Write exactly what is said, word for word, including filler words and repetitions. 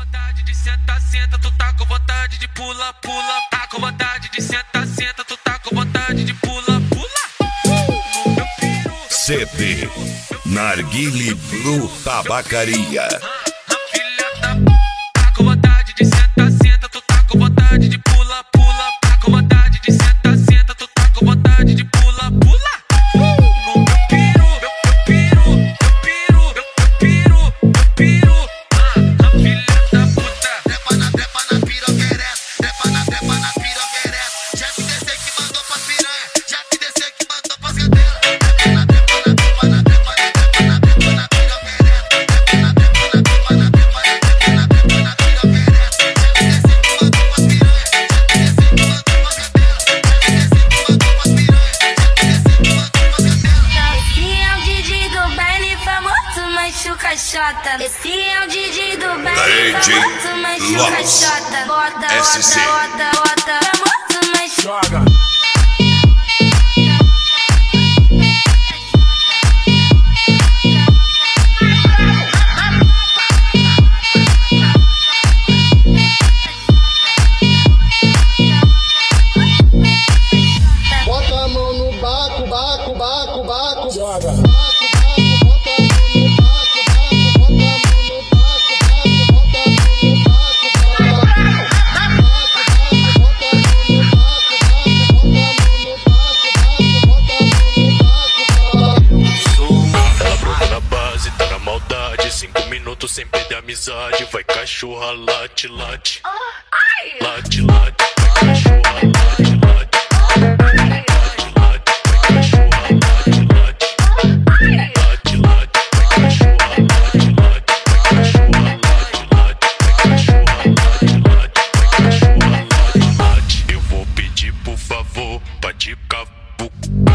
vontade de sentar, senta, tu tá com vontade de pula, pula. Tá com vontade de sentar, senta, tu tá com vontade de pula, pula. No meu piru. C D Narguile Blue Tabacaria. Filha da p... Tá com vontade de sentar, senta, tu tá com vontade de pula, pula. Tá com vontade de sentar, senta, tu tá com vontade de pula, pula. No meu piru, meu, meu piru, meu piru, meu, meu piru, meu piru. Ah, filha da puta. Trepa na, trepa na piroquerés, trepa na, trepa na piroquerés. Já que descer que mandou pras piranha, já que descer que mandou pras cadeiras. Trepa na, trepa na, trepa na, trepa na, trepa na, trepa na piroquerés. Trepa na, trepa na, trepa na, trepa na, trepa na, trepa na piroquerés. Já que descer que mandou pras piranha, já que descer que mandou pras cadeiras. Já que descer que mandou pras piranha, já que descer que mandou pras cadeiras. Esse é o Didi do baile famoso, machuca chota. Esse é o Didi do baile D J famoso, machuca Loss. chota. Bota, S C. bota, bota, bota. Famoso, machuca. Joga. Bota a mão no baco, baco, baco, baco. Joga. Baco, baco, bota a mão no baco, baco, bota a mão no baco, baco, bota a mão no baco, baco. Baco, baco, bota a mão no baco, baco, bota a mão no baco, baco, bota a mão no baco, baco. Ela brota na base, tá na maldade. Cinco minutos sem perder a amizade. Vai cachorra, late, late. Late, late, vai cachorra, late, late. Late, late, vai cachorra, late, late. Late, late, vai cachorra, late, late. Vai cachorra, late, late. Vai cachorra, late, late. Vai cachorra, late, late. Eu vou pedir por favor pra te cavucar.